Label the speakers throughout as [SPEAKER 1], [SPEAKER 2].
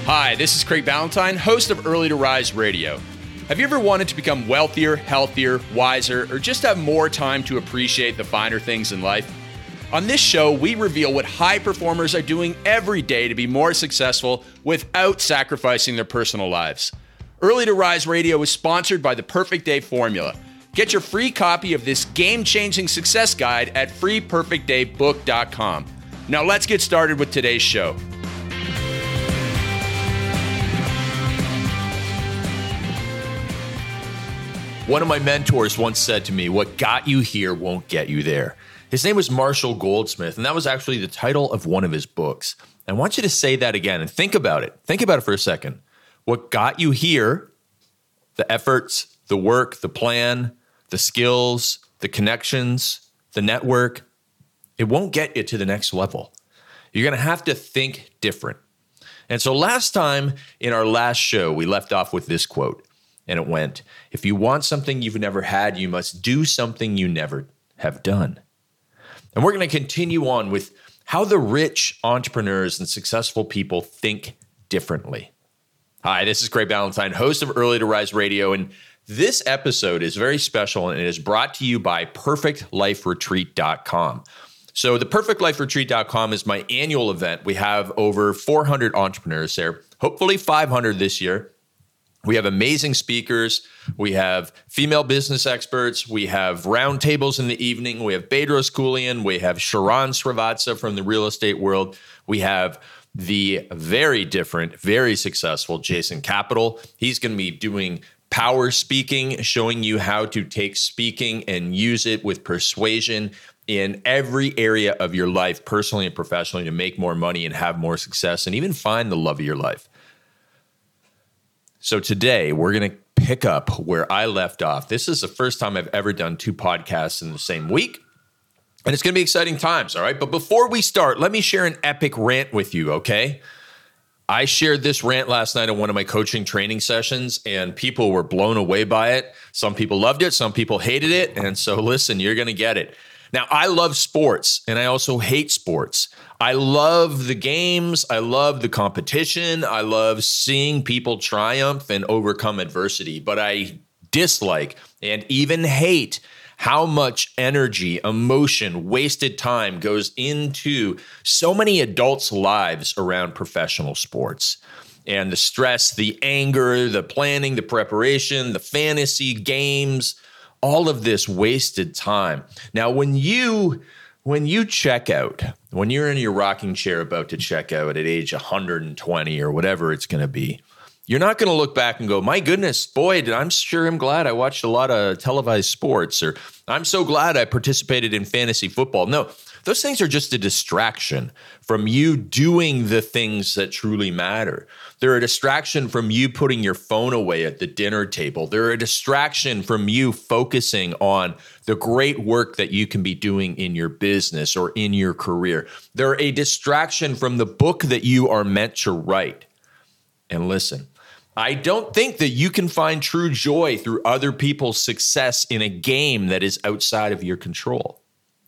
[SPEAKER 1] Hi, this is Craig Ballantyne, host of Early to Rise Radio. Have you ever wanted to become wealthier, healthier, wiser, or just have more time to appreciate the finer things in life? On this show, we reveal what high performers are doing every day to be more successful without sacrificing their personal lives. Early to Rise Radio is sponsored by the Perfect Day Formula. Get your free copy of this game-changing success guide at freeperfectdaybook.com. Now let's get started with today's show.
[SPEAKER 2] One of my mentors once said to me, "What got you here won't get you there." His name was Marshall Goldsmith, and that was actually the title of one of his books. I want you to say that again and think about it. Think about it for a second. What got you here, the efforts, the work, the plan, the skills, the connections, the network, it won't get you to the next level. You're going to have to think different. And so last time in our last show, we left off with this quote, and it went, "If you want something you've never had, you must do something you never have done." And we're going to continue on with how the rich entrepreneurs and successful people think differently. Hi, this is Craig Ballantyne, host of Early to Rise Radio, and this episode is very special, and it is brought to you by PerfectLifeRetreat.com. So the PerfectLifeRetreat.com is my annual event. We have over 400 entrepreneurs there, hopefully 500 this year. We have amazing speakers. We have female business experts. We have roundtables in the evening. We have Bedros Keuilian. We have Sharon Srivatsa from the real estate world. We have the very different, very successful Jason Capital. He's going to be doing power speaking, showing you how to take speaking and use it with persuasion in every area of your life, personally and professionally, to make more money and have more success and even find the love of your life. So today we're going to pick up where I left off. This is the first time I've ever done two podcasts in the same week, and it's going to be exciting times, all right? But before we start, let me share an epic rant with you, okay? I shared this rant last night in one of my coaching training sessions, and people were blown away by it. Some people loved it, some people hated it, and so listen, you're going to get it. Now, I love sports, and I also hate sports. I love the games. I love the competition. I love seeing people triumph and overcome adversity. But I dislike and even hate how much energy, emotion, wasted time goes into so many adults' lives around professional sports. And the stress, the anger, the planning, the preparation, the fantasy games, all of this wasted time. Now, when you check out, when you're in your rocking chair about to check out at age 120 or whatever it's going to be, you're not going to look back and go, "My goodness, boy, I'm glad I watched a lot of televised sports," or "I'm so glad I participated in fantasy football." No, those things are just a distraction from you doing the things that truly matter. They're a distraction from you putting your phone away at the dinner table. They're a distraction from you focusing on the great work that you can be doing in your business or in your career. They're a distraction from the book that you are meant to write. And listen, I don't think that you can find true joy through other people's success in a game that is outside of your control.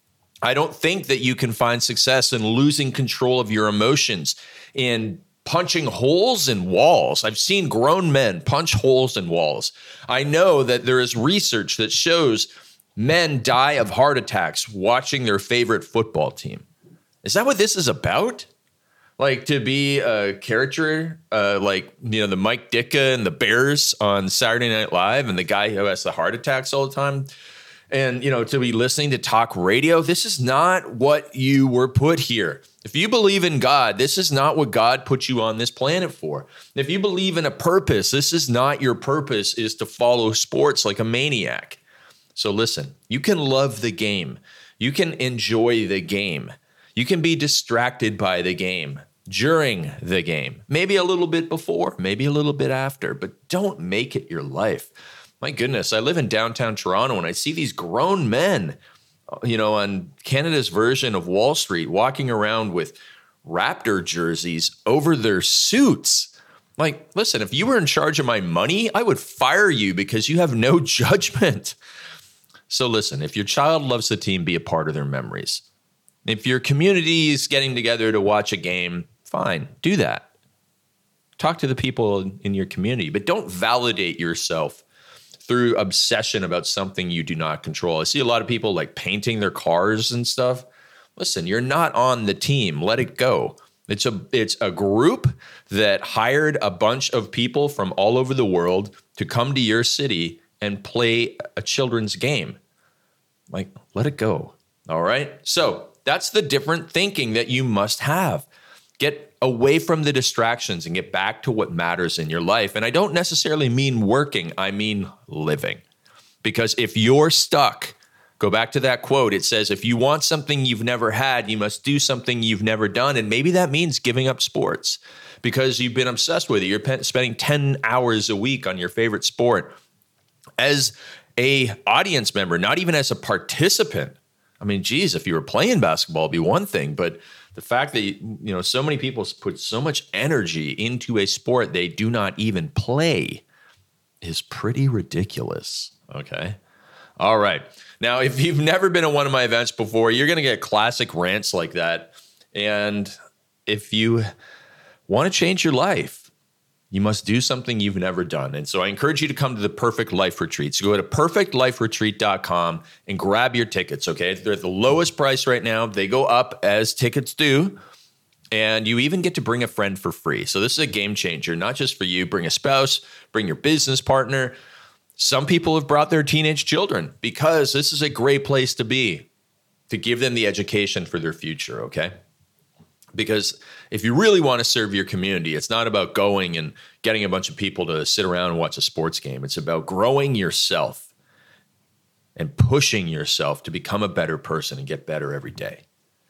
[SPEAKER 2] I don't think that you can find success in losing control of your emotions, in punching holes in walls. I've seen grown men punch holes in walls. I know that there is research that shows men die of heart attacks watching their favorite football team. Is that what this is about? Like to be a character, the Mike Ditka and the Bears on Saturday Night Live and the guy who has the heart attacks all the time? And, to be listening to talk radio, this is not what you were put here. If you believe in God, this is not what God put you on this planet for. If you believe in a purpose, this is not your purpose, is to follow sports like a maniac. So listen, you can love the game. You can enjoy the game. You can be distracted by the game during the game, maybe a little bit before, maybe a little bit after, but don't make it your life. My goodness, I live in downtown Toronto and I see these grown men, on Canada's version of Wall Street, walking around with Raptor jerseys over their suits. Like, listen, if you were in charge of my money, I would fire you because you have no judgment. So listen, if your child loves the team, be a part of their memories. If your community is getting together to watch a game, fine, do that. Talk to the people in your community, but don't validate yourself through obsession about something you do not control. I see a lot of people like painting their cars and stuff. Listen, you're not on the team. Let it go. It's a group that hired a bunch of people from all over the world to come to your city and play a children's game. Like, let it go. All right. So that's the different thinking that you must have. Get away from the distractions and get back to what matters in your life. And I don't necessarily mean working. I mean living. Because if you're stuck, go back to that quote. It says, if you want something you've never had, you must do something you've never done. And maybe that means giving up sports because you've been obsessed with it. You're spending 10 hours a week on your favorite sport. As a audience member, not even as a participant. I mean, geez, if you were playing basketball, it'd be one thing. But the fact that, so many people put so much energy into a sport they do not even play is pretty ridiculous. Okay. All right. Now, if you've never been at one of my events before, you're going to get classic rants like that. And if you want to change your life, you must do something you've never done. And so I encourage you to come to the Perfect Life Retreat. So go to perfectliferetreat.com and grab your tickets, okay? They're at the lowest price right now. They go up as tickets do. And you even get to bring a friend for free. So this is a game changer, not just for you. Bring a spouse, bring your business partner. Some people have brought their teenage children because this is a great place to be, to give them the education for their future, okay? Because if you really want to serve your community, it's not about going and getting a bunch of people to sit around and watch a sports game. It's about growing yourself and pushing yourself to become a better person and get better every day.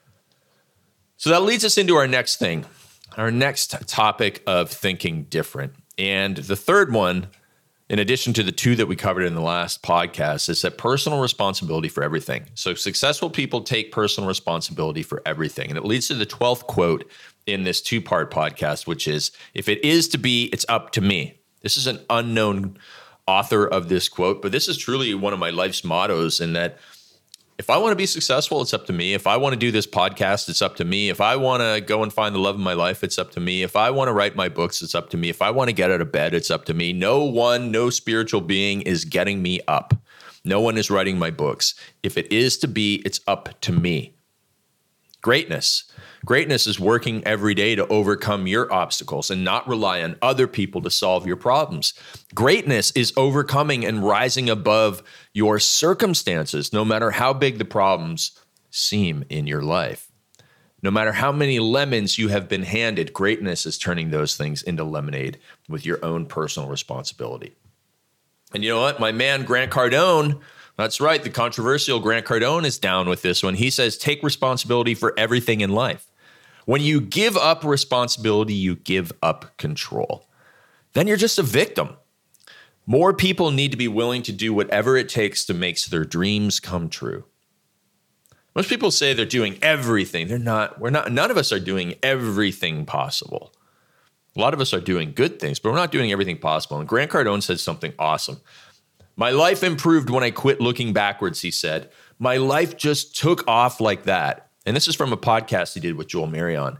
[SPEAKER 2] So that leads us into our next thing, our next topic of thinking different. And the third one, in addition to the two that we covered in the last podcast, is that personal responsibility for everything. So successful people take personal responsibility for everything. And it leads to the 12th quote in this two-part podcast, which is, if it is to be, it's up to me. This is an unknown author of this quote, but this is truly one of my life's mottos, in that if I want to be successful, it's up to me. If I want to do this podcast, it's up to me. If I want to go and find the love of my life, it's up to me. If I want to write my books, it's up to me. If I want to get out of bed, it's up to me. No spiritual being is getting me up. No one is writing my books. If it is to be, it's up to me. Greatness is working every day to overcome your obstacles and not rely on other people to solve your problems. Greatness is overcoming and rising above your circumstances, no matter how big the problems seem in your life. No matter how many lemons you have been handed, greatness is turning those things into lemonade with your own personal responsibility. And you know what? My man, Grant Cardone, that's right. The controversial Grant Cardone is down with this one. He says, take responsibility for everything in life. When you give up responsibility, you give up control. Then you're just a victim. More people need to be willing to do whatever it takes to make their dreams come true. Most people say they're doing everything. None of us are doing everything possible. A lot of us are doing good things, but we're not doing everything possible. And Grant Cardone said something awesome. My life improved when I quit looking backwards, he said. My life just took off like that. And this is from a podcast he did with Joel Marion.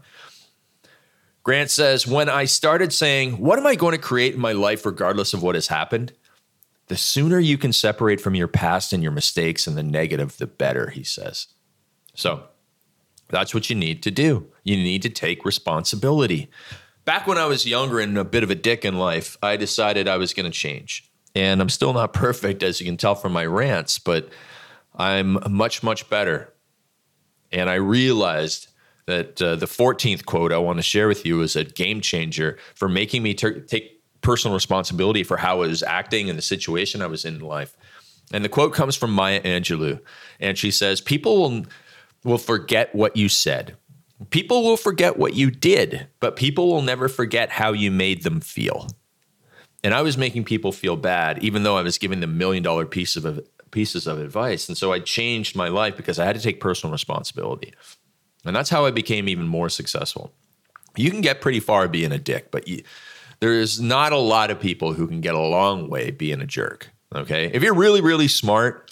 [SPEAKER 2] Grant says, when I started saying, what am I going to create in my life regardless of what has happened? The sooner you can separate from your past and your mistakes and the negative, the better, he says. So that's what you need to do. You need to take responsibility. Back when I was younger and a bit of a dick in life, I decided I was going to change. And I'm still not perfect, as you can tell from my rants, but I'm much, much better. And I realized that the 14th quote I want to share with you is a game changer for making me take personal responsibility for how I was acting and the situation I was in life. And the quote comes from Maya Angelou. And she says, people will forget what you said. People will forget what you did, but people will never forget how you made them feel. And I was making people feel bad, even though I was giving them $1 million pieces of advice. And so I changed my life because I had to take personal responsibility. And that's how I became even more successful. You can get pretty far being a dick, but there's not a lot of people who can get a long way being a jerk. Okay. If you're really, really smart,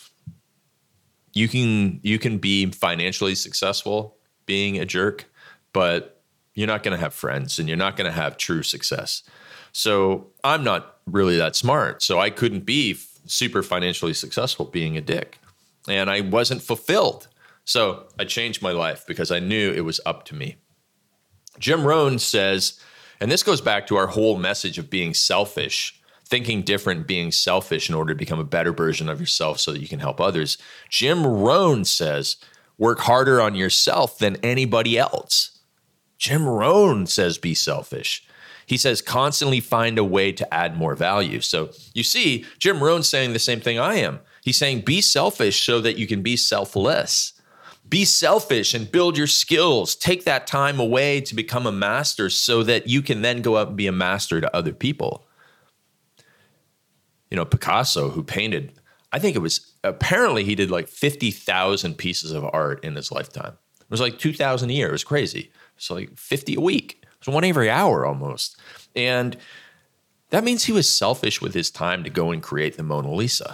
[SPEAKER 2] you can be financially successful being a jerk, but you're not going to have friends and you're not going to have true success. So I'm not really that smart. So I couldn't be super financially successful being a dick. And I wasn't fulfilled. So I changed my life because I knew it was up to me. Jim Rohn says, and this goes back to our whole message of being selfish, thinking different, being selfish in order to become a better version of yourself so that you can help others. Jim Rohn says, work harder on yourself than anybody else. Jim Rohn says, be selfish. He says, constantly find a way to add more value. So you see, Jim Rohn's saying the same thing I am. He's saying, be selfish so that you can be selfless. Be selfish and build your skills. Take that time away to become a master so that you can then go out and be a master to other people. You know, Picasso, who painted, I think it was, apparently he did like 50,000 pieces of art in his lifetime. It was like 2,000 a year. It was crazy. It's like 50 a week. It was one every hour almost. And that means he was selfish with his time to go and create the Mona Lisa.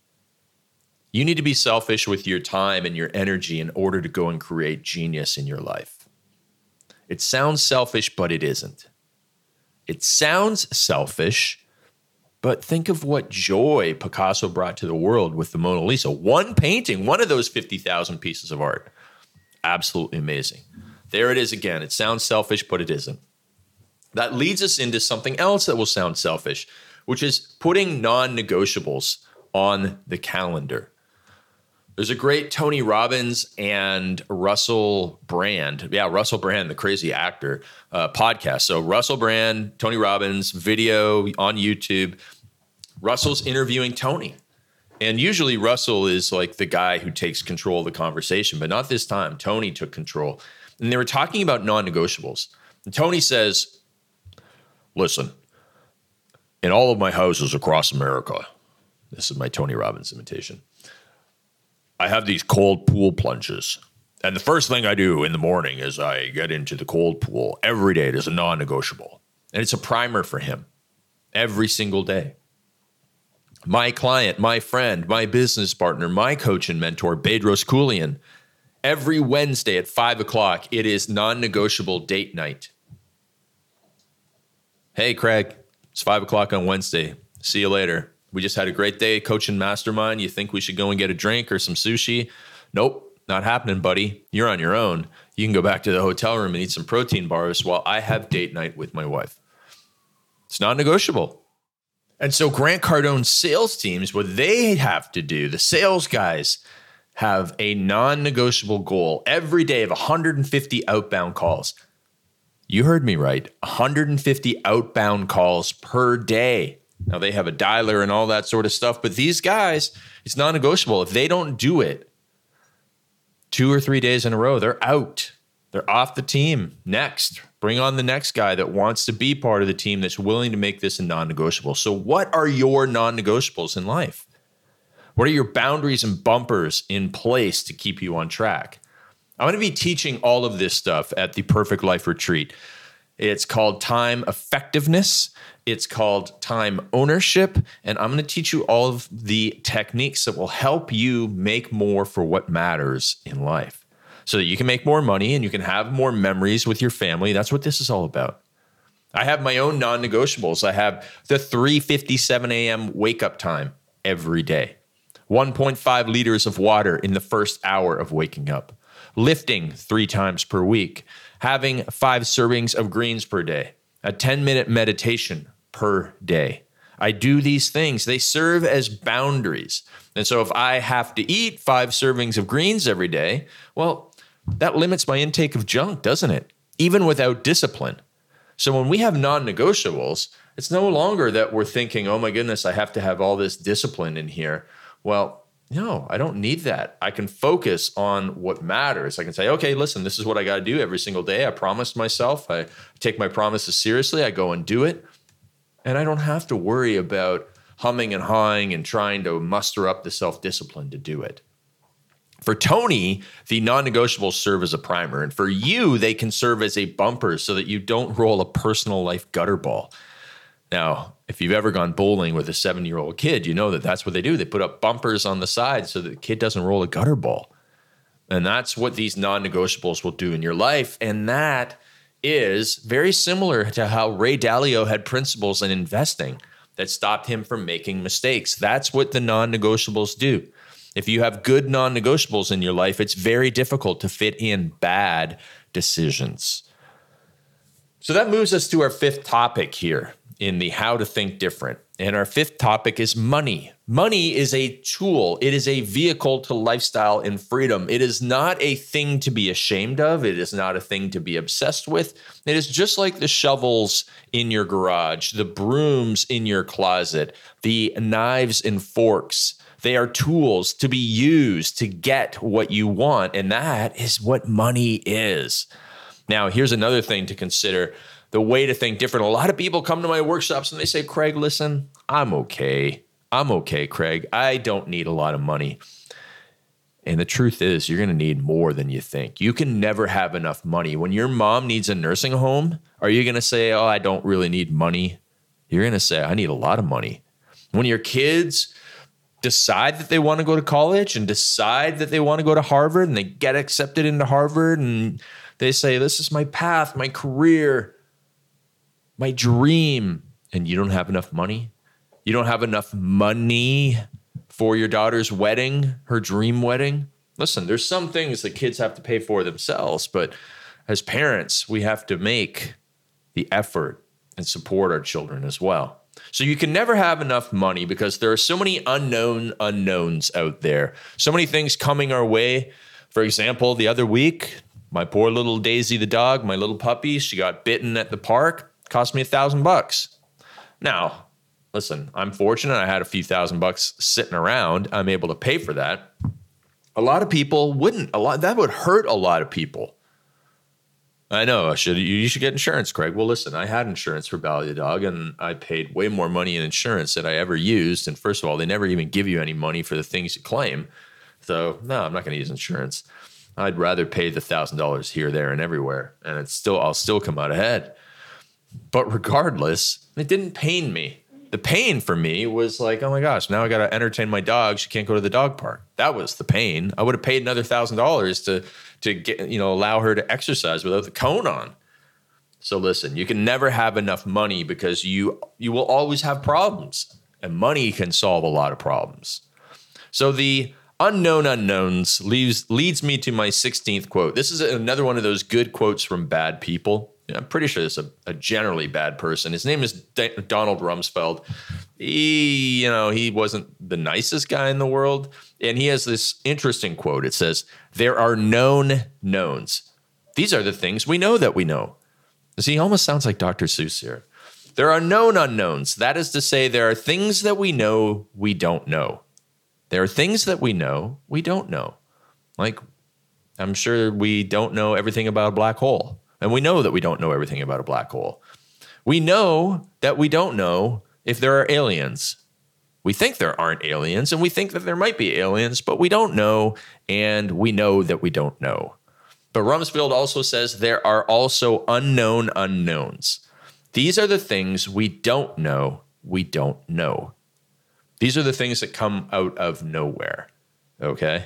[SPEAKER 2] You need to be selfish with your time and your energy in order to go and create genius in your life. It sounds selfish, but it isn't. It sounds selfish, but think of what joy Picasso brought to the world with the Mona Lisa. One painting, one of those 50,000 pieces of art. Absolutely amazing. There it is again. It sounds selfish, but it isn't. That leads us into something else that will sound selfish, which is putting non-negotiables on the calendar. There's a great Tony Robbins and Russell Brand. Yeah, Russell Brand, the crazy actor, podcast. So Russell Brand, Tony Robbins, video on YouTube. Russell's interviewing Tony. And usually Russell is like the guy who takes control of the conversation, but not this time. Tony took control. And they were talking about non-negotiables. And Tony says, listen, in all of my houses across America, this is my Tony Robbins imitation, I have these cold pool plunges. And the first thing I do in the morning is I get into the cold pool every day. It is a non-negotiable. And it's a primer for him every single day. My client, my friend, my business partner, my coach and mentor, Bedros Keuilian, every Wednesday at 5 o'clock, it is non-negotiable date night. Hey, Craig, it's 5 o'clock on Wednesday. See you later. We just had a great day coaching mastermind. You think we should go and get a drink or some sushi? Nope, not happening, buddy. You're on your own. You can go back to the hotel room and eat some protein bars while I have date night with my wife. It's not negotiable. And so Grant Cardone's sales teams, what they have to do, the sales guys have a non-negotiable goal every day of 150 outbound calls. You heard me right, 150 outbound calls per day. Now, they have a dialer and all that sort of stuff, but these guys, it's non-negotiable. If they don't do it 2 or 3 days in a row, they're out. They're off the team. Next, bring on the next guy that wants to be part of the team that's willing to make this a non-negotiable. So what are your non-negotiables in life? What are your boundaries and bumpers in place to keep you on track? I'm going to be teaching all of this stuff at the Perfect Life Retreat. It's called Time Effectiveness. It's called Time Ownership. And I'm going to teach you all of the techniques that will help you make more for what matters in life so that you can make more money and you can have more memories with your family. That's what this is all about. I have my own non-negotiables. I have the 3:57 a.m. wake-up time every day. 1.5 liters of water in the first hour of waking up. Lifting 3 times per week. Having 5 servings of greens per day. A 10-minute meditation per day. I do these things. They serve as boundaries. And so if I have to eat 5 servings of greens every day, well, that limits my intake of junk, doesn't it? Even without discipline. So when we have non-negotiables, it's no longer that we're thinking, oh my goodness, I have to have all this discipline in here. Well, no, I don't need that. I can focus on what matters. I can say, okay, listen, this is what I got to do every single day. I promised myself. I take my promises seriously. I go and do it. And I don't have to worry about humming and hawing and trying to muster up the self-discipline to do it. For Tony, the non-negotiables serve as a primer. And for you, they can serve as a bumper so that you don't roll a personal life gutter ball. Now, if you've ever gone bowling with a 7-year-old kid, you know that that's what they do. They put up bumpers on the side so that the kid doesn't roll a gutter ball. And that's what these non-negotiables will do in your life. And that is very similar to how Ray Dalio had principles in investing that stopped him from making mistakes. That's what the non-negotiables do. If you have good non-negotiables in your life, it's very difficult to fit in bad decisions. So that moves us to our fifth topic here in the how to think different. And our fifth topic is money. Money is a tool. It is a vehicle to lifestyle and freedom. It is not a thing to be ashamed of. It is not a thing to be obsessed with. It is just like the shovels in your garage, the brooms in your closet, the knives and forks. They are tools to be used to get what you want. And that is what money is. Now, here's another thing to consider. The way to think different. A lot of people come to my workshops and they say, Craig, listen, I'm okay. I'm okay, Craig. I don't need a lot of money. And the truth is, you're going to need more than you think. You can never have enough money. When your mom needs a nursing home, are you going to say, oh, I don't really need money? You're going to say, I need a lot of money. When your kids decide that they want to go to college and decide that they want to go to Harvard and they get accepted into Harvard and they say, this is my path, my career, my dream, and you don't have enough money. You don't have enough money for your daughter's wedding, her dream wedding. Listen, there's some things that kids have to pay for themselves, but as parents, we have to make the effort and support our children as well. So you can never have enough money because there are so many unknown unknowns out there. So many things coming our way. For example, the other week, my poor little Daisy the dog, my little puppy, she got bitten at the park. Cost me $1,000. Now, listen, I'm fortunate. I had a few $1,000 sitting around. I'm able to pay for that. A lot of people wouldn't. That would hurt a lot of people. I know. You should get insurance, Craig. Well, listen, I had insurance for Bally the dog, and I paid way more money in insurance than I ever used. And first of all, they never even give you any money for the things you claim. So, no, I'm not going to use insurance. I'd rather pay the $1,000 here, there, and everywhere, and I'll still come out ahead. But regardless, it didn't pain me. The pain for me was like, oh my gosh, now I got to entertain my dog. She can't go to the dog park. That was the pain. I would have paid another $1,000 to get, allow her to exercise without the cone on. So listen, you can never have enough money because you will always have problems, and money can solve a lot of problems. So the unknown unknowns leads me to my 16th quote. This is another one of those good quotes from bad people. I'm pretty sure this is a generally bad person. His name is Donald Rumsfeld. He wasn't the nicest guy in the world. And he has this interesting quote. It says, there are known knowns. These are the things we know that we know. See, he almost sounds like Dr. Seuss here. There are known unknowns. That is to say, there are things that we know we don't know. There are things that we know we don't know. Like, I'm sure we don't know everything about a black hole. And we know that we don't know everything about a black hole. We know that we don't know if there are aliens. We think there aren't aliens, and we think that there might be aliens, but we don't know, and we know that we don't know. But Rumsfeld also says there are also unknown unknowns. These are the things we don't know we don't know. These are the things that come out of nowhere, okay?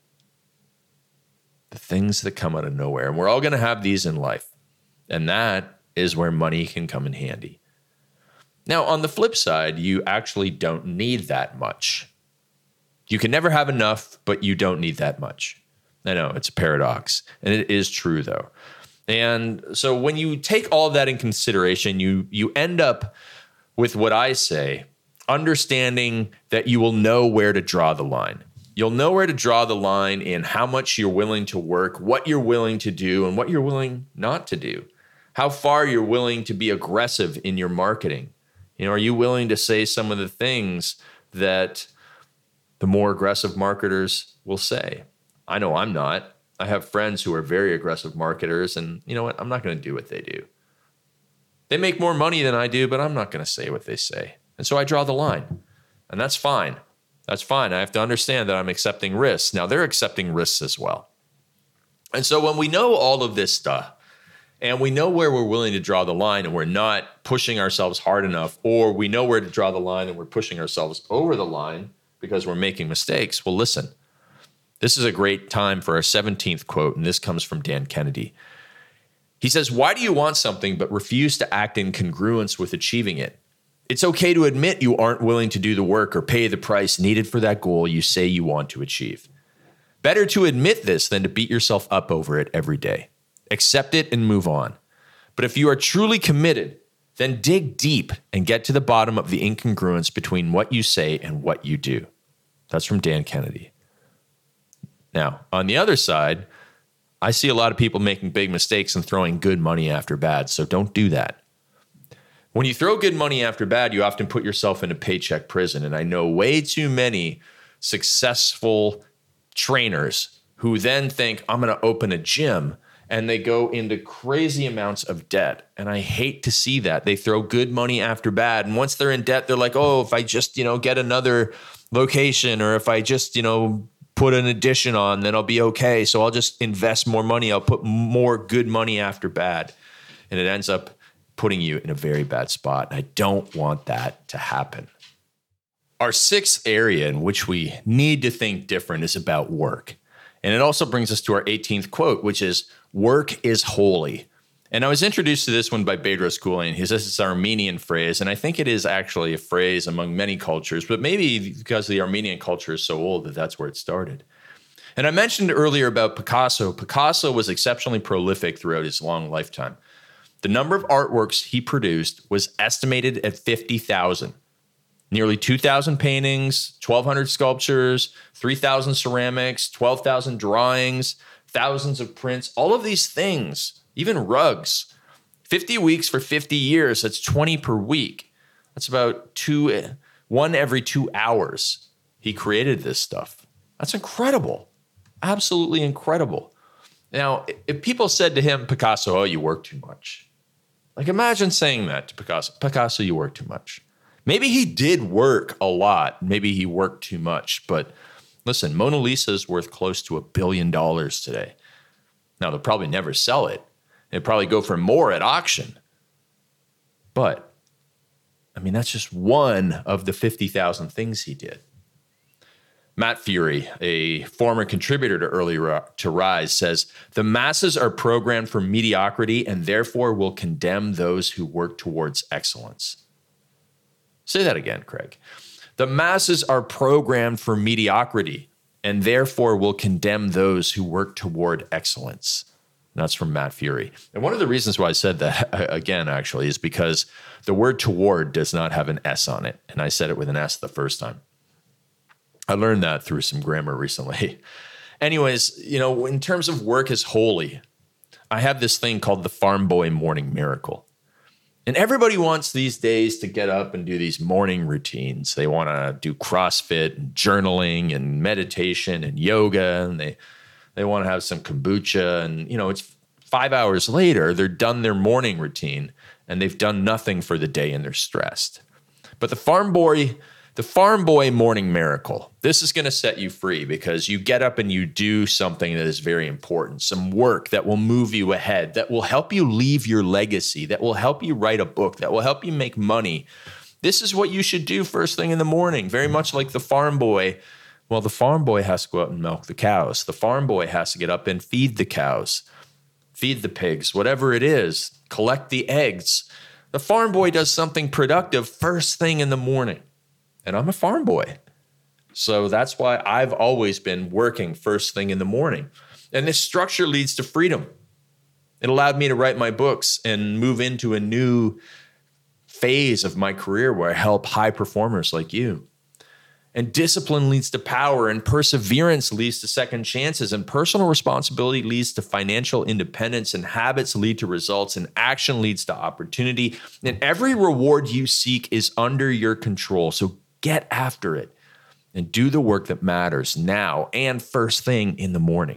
[SPEAKER 2] The things that come out of nowhere. And we're all going to have these in life. And that is where money can come in handy. Now, on the flip side, you actually don't need that much. You can never have enough, but you don't need that much. I know, it's a paradox. And it is true, though. And so when you take all of that in consideration, you end up with what I say, understanding that you will know where to draw the line. You'll know where to draw the line in how much you're willing to work, what you're willing to do, and what you're willing not to do. How far you're willing to be aggressive in your marketing. Are you willing to say some of the things that the more aggressive marketers will say? I know I'm not. I have friends who are very aggressive marketers, and you know what? I'm not going to do what they do. They make more money than I do, but I'm not going to say what they say. And so I draw the line, and that's fine. That's fine. I have to understand that I'm accepting risks. Now, they're accepting risks as well. And so when we know all of this stuff, and we know where we're willing to draw the line and we're not pushing ourselves hard enough, or we know where to draw the line and we're pushing ourselves over the line because we're making mistakes, well, listen, this is a great time for our 17th quote, and this comes from Dan Kennedy. He says, why do you want something but refuse to act in congruence with achieving it? It's okay to admit you aren't willing to do the work or pay the price needed for that goal you say you want to achieve. Better to admit this than to beat yourself up over it every day. Accept it and move on. But if you are truly committed, then dig deep and get to the bottom of the incongruence between what you say and what you do. That's from Dan Kennedy. Now, on the other side, I see a lot of people making big mistakes and throwing good money after bad, so don't do that. When you throw good money after bad, you often put yourself in a paycheck prison, and I know way too many successful trainers who then think, I'm going to open a gym, and they go into crazy amounts of debt. And I hate to see that. They throw good money after bad. And once they're in debt, they're like, oh, if I just, get another location, or if I just, put an addition on, then I'll be okay. So I'll just invest more money. I'll put more good money after bad. And it ends up putting you in a very bad spot. And I don't want that to happen. Our sixth area in which we need to think different is about work. And it also brings us to our 18th quote, which is, work is holy. And I was introduced to this one by Bedros Keuilian. He says it's an Armenian phrase, and I think it is actually a phrase among many cultures, but maybe because the Armenian culture is so old that's where it started. And I mentioned earlier about Picasso. Picasso was exceptionally prolific throughout his long lifetime. The number of artworks he produced was estimated at 50,000. Nearly 2,000 paintings, 1,200 sculptures, 3,000 ceramics, 12,000 drawings, thousands of prints, all of these things. Even rugs, 50 weeks for 50 years, that's 20 per week. That's about one every 2 hours. He created this stuff. That's incredible. Absolutely incredible. Now, if people said to him, Picasso, oh, you work too much. Like, imagine saying that to Picasso. Picasso, you work too much. Maybe he did work a lot. Maybe he worked too much. But listen, Mona Lisa is worth close to $1 billion today. Now, they'll probably never sell it. It'd probably go for more at auction. But, that's just one of the 50,000 things he did. Matt Fury, a former contributor to Early to Rise, says, the masses are programmed for mediocrity and therefore will condemn those who work towards excellence. Say that again, Craig. The masses are programmed for mediocrity and therefore will condemn those who work toward excellence. That's from Matt Fury. And one of the reasons why I said that, again, actually, is because the word toward does not have an S on it. And I said it with an S the first time. I learned that through some grammar recently. Anyways, in terms of work is holy, I have this thing called the Farm Boy Morning Miracle. And everybody wants these days to get up and do these morning routines. They want to do CrossFit and journaling and meditation and yoga, and they want to have some kombucha, and it's 5 hours later, they're done their morning routine and they've done nothing for the day and they're stressed. But the Farm Boy Morning Miracle, this is going to set you free because you get up and you do something that is very important, some work that will move you ahead, that will help you leave your legacy, that will help you write a book, that will help you make money. This is what you should do first thing in the morning, very much like the farm boy. Well, the farm boy has to go out and milk the cows. The farm boy has to get up and feed the cows, feed the pigs, whatever it is, collect the eggs. The farm boy does something productive first thing in the morning. And I'm a farm boy. So that's why I've always been working first thing in the morning. And this structure leads to freedom. It allowed me to write my books and move into a new phase of my career where I help high performers like you. And discipline leads to power, and perseverance leads to second chances, and personal responsibility leads to financial independence, and habits lead to results, and action leads to opportunity. And every reward you seek is under your control. So get after it and do the work that matters now and first thing in the morning.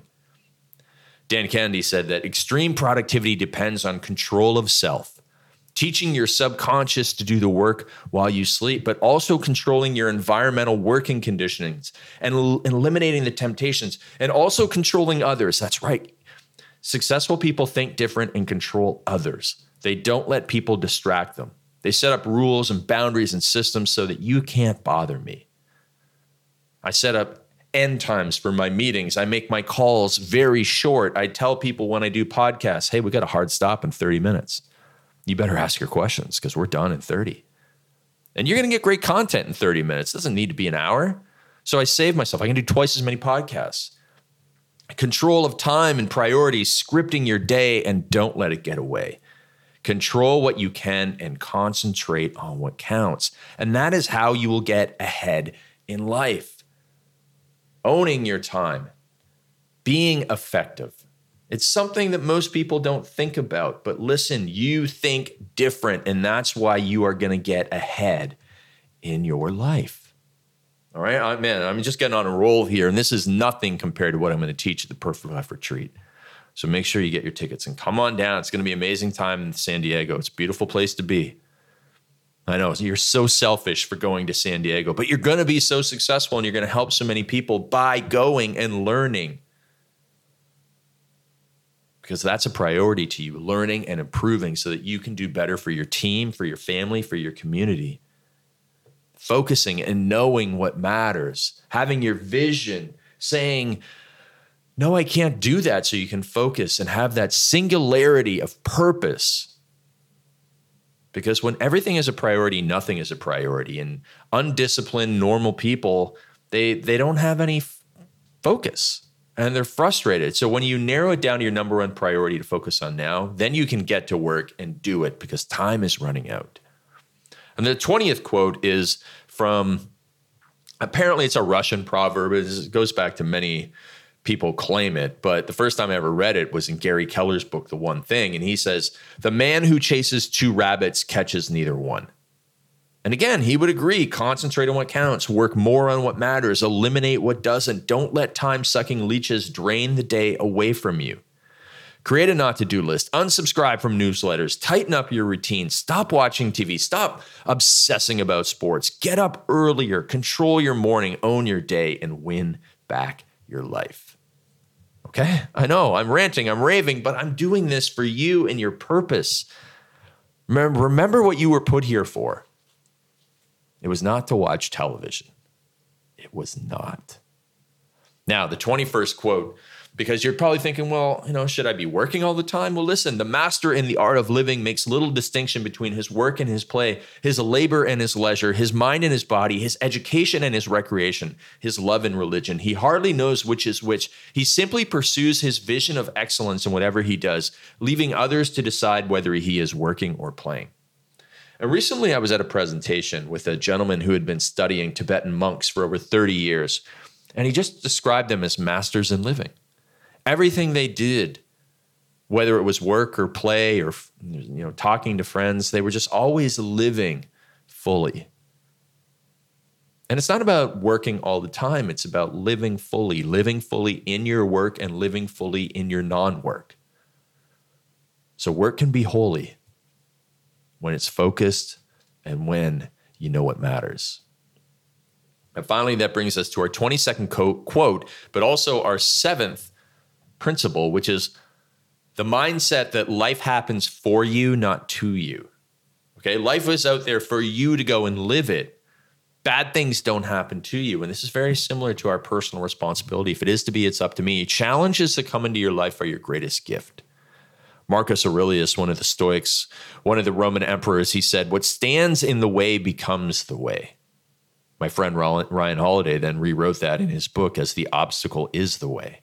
[SPEAKER 2] Dan Kennedy said that extreme productivity depends on control of self. Teaching your subconscious to do the work while you sleep, but also controlling your environmental working conditionings and eliminating the temptations and also controlling others. That's right. Successful people think different and control others. They don't let people distract them. They set up rules and boundaries and systems so that you can't bother me. I set up end times for my meetings. I make my calls very short. I tell people when I do podcasts, hey, we got a hard stop in 30 minutes. You better ask your questions because we're done in 30. And you're going to get great content in 30 minutes. It doesn't need to be an hour. So I save myself. I can do twice as many podcasts. Control of time and priorities, scripting your day, and don't let it get away. Control what you can and concentrate on what counts. And that is how you will get ahead in life. Owning your time, being effective. It's something that most people don't think about. But listen, you think different, and that's why you are going to get ahead in your life. All right, I'm just getting on a roll here, and this is nothing compared to what I'm going to teach at the Perfect Life Retreat. So make sure you get your tickets and come on down. It's going to be an amazing time in San Diego. It's a beautiful place to be. I know you're so selfish for going to San Diego, but you're going to be so successful and you're going to help so many people by going and learning. Because that's a priority to you, learning and improving so that you can do better for your team, for your family, for your community. Focusing and knowing what matters, having your vision, saying, no, I can't do that, so you can focus and have that singularity of purpose. Because when everything is a priority, nothing is a priority. And undisciplined, normal people, they don't have any focus and they're frustrated. So when you narrow it down to your number one priority to focus on now, then you can get to work and do it because time is running out. And the 20th quote is from, apparently it's a Russian proverb. It goes back to many people claim it, but the first time I ever read it was in Gary Keller's book, The One Thing. And he says, the man who chases two rabbits catches neither one. And again, he would agree, concentrate on what counts, work more on what matters, eliminate what doesn't. Don't let time-sucking leeches drain the day away from you. Create a not-to-do list, unsubscribe from newsletters, tighten up your routine, stop watching TV, stop obsessing about sports, get up earlier, control your morning, own your day, and win back your life. Okay? I know, I'm ranting, I'm raving, but I'm doing this for you and your purpose. Remember what you were put here for. It was not to watch television. It was not. Now, the 21st quote, because you're probably thinking, well, should I be working all the time? Well, listen, the master in the art of living makes little distinction between his work and his play, his labor and his leisure, his mind and his body, his education and his recreation, his love and religion. He hardly knows which is which. He simply pursues his vision of excellence in whatever he does, leaving others to decide whether he is working or playing. And recently I was at a presentation with a gentleman who had been studying Tibetan monks for over 30 years, and he just described them as masters in living. Everything they did, whether it was work or play or talking to friends, they were just always living fully. And it's not about working all the time. It's about living fully in your work and living fully in your non-work. So work can be holy when it's focused and when you know what matters. And finally, that brings us to our 22nd quote, but also our 7th principle, which is the mindset that life happens for you, not to you. Okay, life is out there for you to go and live it. Bad things don't happen to you. And this is very similar to our personal responsibility. If it is to be, it's up to me. Challenges that come into your life are your greatest gift. Marcus Aurelius, one of the Stoics, one of the Roman emperors, he said, what stands in the way becomes the way. My friend Ryan Holiday then rewrote that in his book as the obstacle is the way.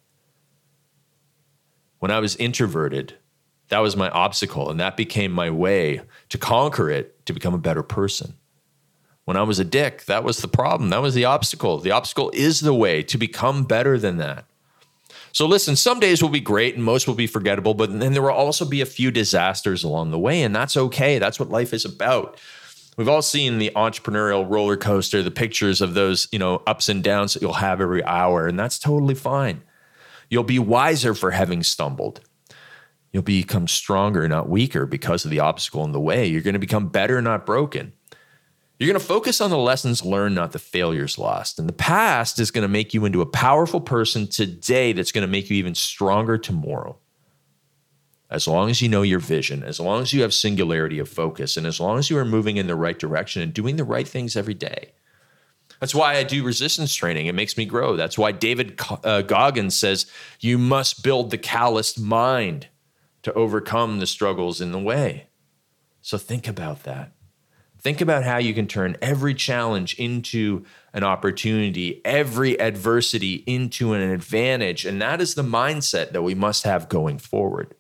[SPEAKER 2] When I was introverted, that was my obstacle, and that became my way to conquer it, to become a better person. When I was a dick, that was the problem. That was the obstacle. The obstacle is the way to become better than that. So listen, some days will be great and most will be forgettable, but then there will also be a few disasters along the way, and that's okay. That's what life is about. We've all seen the entrepreneurial roller coaster, the pictures of those, ups and downs that you'll have every hour, and that's totally fine. You'll be wiser for having stumbled. You'll become stronger, not weaker, because of the obstacle in the way. You're going to become better, not broken. You're going to focus on the lessons learned, not the failures lost. And the past is going to make you into a powerful person today that's going to make you even stronger tomorrow. As long as you know your vision, as long as you have singularity of focus, and as long as you are moving in the right direction and doing the right things every day. That's why I do resistance training. It makes me grow. That's why David Goggins says you must build the calloused mind to overcome the struggles in the way. So think about that. Think about how you can turn every challenge into an opportunity, every adversity into an advantage. And that is the mindset that we must have going forward.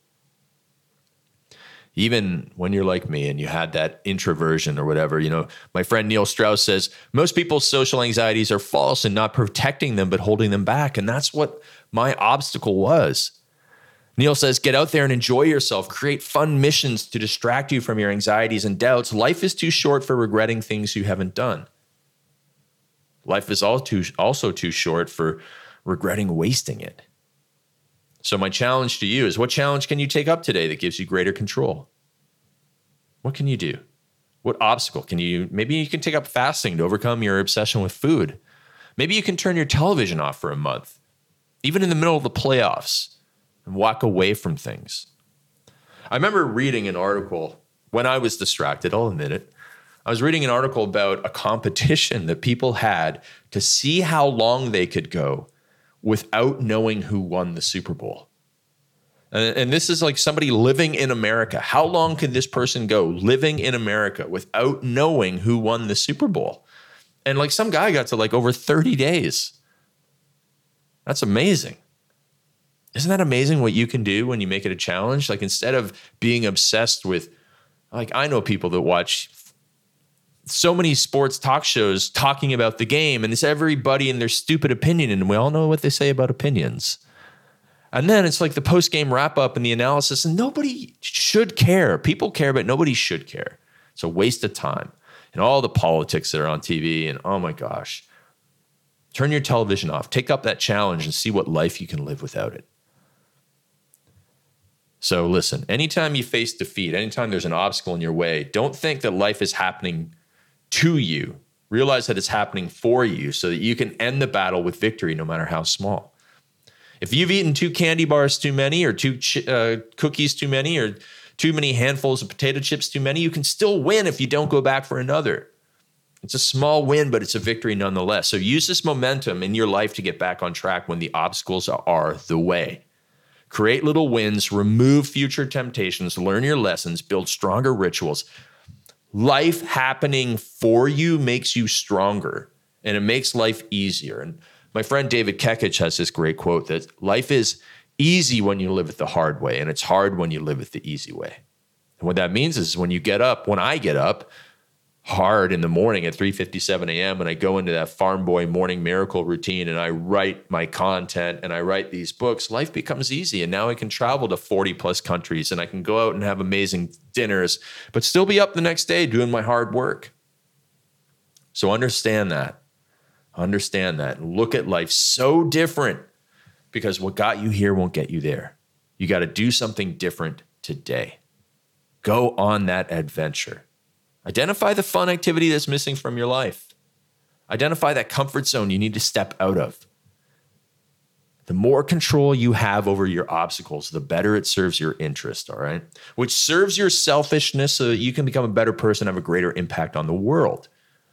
[SPEAKER 2] Even when you're like me and you had that introversion or whatever, my friend Neil Strauss says, most people's social anxieties are false and not protecting them, but holding them back. And that's what my obstacle was. Neil says, get out there and enjoy yourself. Create fun missions to distract you from your anxieties and doubts. Life is too short for regretting things you haven't done. Life is also too short for regretting wasting it. So my challenge to you is, what challenge can you take up today that gives you greater control? What can you do? What obstacle maybe you can take up fasting to overcome your obsession with food. Maybe you can turn your television off for a month, even in the middle of the playoffs, and walk away from things. I remember reading an article when I was distracted, I'll admit it. I was reading an article about a competition that people had to see how long they could go without knowing who won the Super Bowl. And this is like somebody living in America. How long could this person go living in America without knowing who won the Super Bowl? And like some guy got to like over 30 days. That's amazing. Isn't that amazing what you can do when you make it a challenge? Like instead of being obsessed with, like I know people that watch so many sports talk shows talking about the game, and it's everybody in their stupid opinion, and we all know what they say about opinions. And then it's like the post-game wrap-up and the analysis, and nobody should care. People care, but nobody should care. It's a waste of time. And all the politics that are on TV, and oh my gosh. Turn your television off. Take up that challenge and see what life you can live without it. So listen, anytime you face defeat, anytime there's an obstacle in your way, don't think that life is happening to you. Realize that it's happening for you so that you can end the battle with victory no matter how small. If you've eaten 2 candy bars too many, or 2 cookies too many, or too many handfuls of potato chips too many, you can still win if you don't go back for another. It's a small win, but it's a victory nonetheless. So use this momentum in your life to get back on track when the obstacles are the way. Create little wins, remove future temptations, learn your lessons, build stronger rituals. Life happening for you makes you stronger, and it makes life easier. And my friend David Kekich has this great quote that life is easy when you live it the hard way, and it's hard when you live it the easy way. And what that means is when I get up hard in the morning at 3:57 a.m. and I go into that farm boy morning miracle routine and I write my content and I write these books, life becomes easy. And now I can travel to 40 plus countries and I can go out and have amazing dinners, but still be up the next day doing my hard work. So understand that. And look at life so different, because what got you here won't get you there. You got to do something different today. Go on that adventure. Identify the fun activity that's missing from your life. Identify that comfort zone you need to step out of. The more control you have over your obstacles, the better it serves your interest, all right? Which serves your selfishness so that you can become a better person, have a greater impact on the world,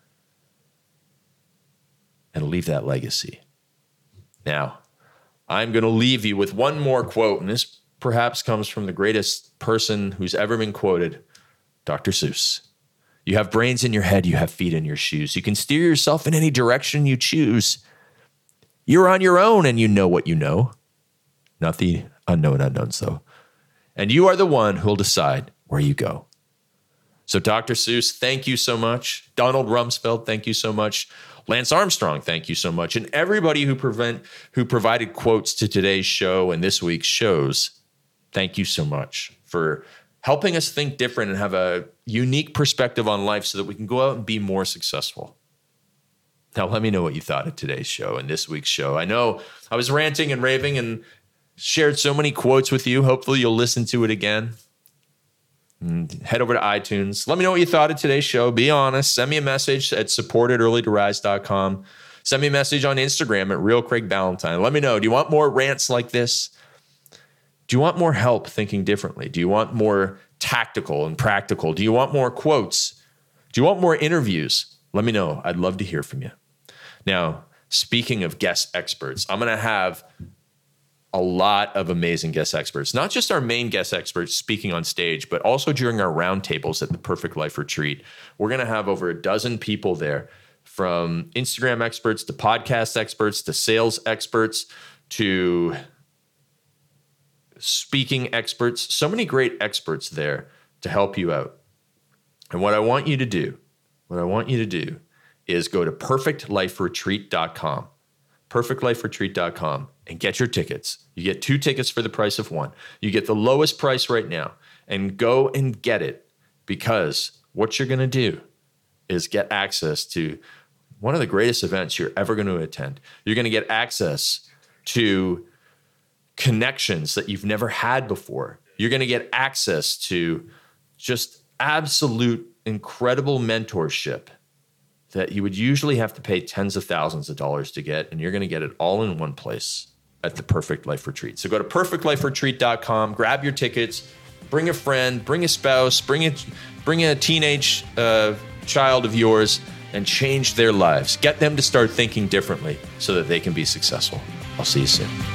[SPEAKER 2] and leave that legacy. Now, I'm going to leave you with one more quote, and this perhaps comes from the greatest person who's ever been quoted, Dr. Seuss. You have brains in your head, you have feet in your shoes. You can steer yourself in any direction you choose. You're on your own and you know what you know. Not the unknown unknowns, though. And you are the one who'll decide where you go. So Dr. Seuss, thank you so much. Donald Rumsfeld, thank you so much. Lance Armstrong, thank you so much. And everybody who provided quotes to today's show and this week's shows, thank you so much for helping us think different and have a unique perspective on life so that we can go out and be more successful. Now, let me know what you thought of today's show and this week's show. I know I was ranting and raving and shared so many quotes with you. Hopefully you'll listen to it again. And head over to iTunes. Let me know what you thought of today's show. Be honest. Send me a message at support@earlytorise.com. Send me a message on Instagram at RealCraigBallantyne. Let me know. Do you want more rants like this? Do you want more help thinking differently? Do you want more tactical and practical? Do you want more quotes? Do you want more interviews? Let me know. I'd love to hear from you. Now, speaking of guest experts, I'm going to have a lot of amazing guest experts, not just our main guest experts speaking on stage, but also during our roundtables at the Perfect Life Retreat. We're going to have over a dozen people there, from Instagram experts to podcast experts to sales experts to speaking experts. So many great experts there to help you out. And what I want you to do is go to perfectliferetreat.com. perfectliferetreat.com and get your tickets. You get 2 tickets for the price of 1. You get the lowest price right now, and go and get it, because what you're going to do is get access to one of the greatest events you're ever going to attend. You're going to get access to connections that you've never had before. You're going to get access to just absolute incredible mentorship that you would usually have to pay tens of thousands of dollars to get, and you're going to get it all in one place at the Perfect Life Retreat. So go to perfectliferetreat.com, grab your tickets, bring a friend, bring a spouse, bring a teenage child of yours, and change their lives. Get them to start thinking differently so that they can be successful. I'll see you soon.